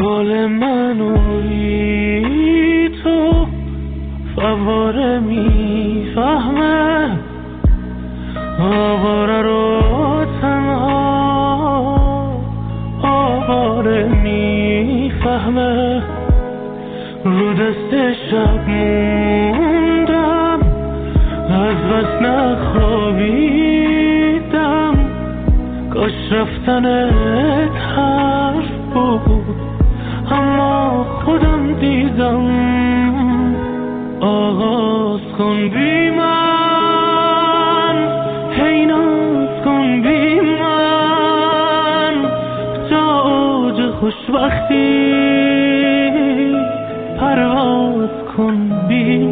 حال منوی تو فواره میفهمه، آواره رو تنها آواره میفهمه. رو دست شب موندم، از بس نخوابیدم، کاش رفتنت حرف بود اما خودم دیدم. آغاز کن بی من، هی ناز کن بی من، تا اوج خوشبختی پرواز کن بی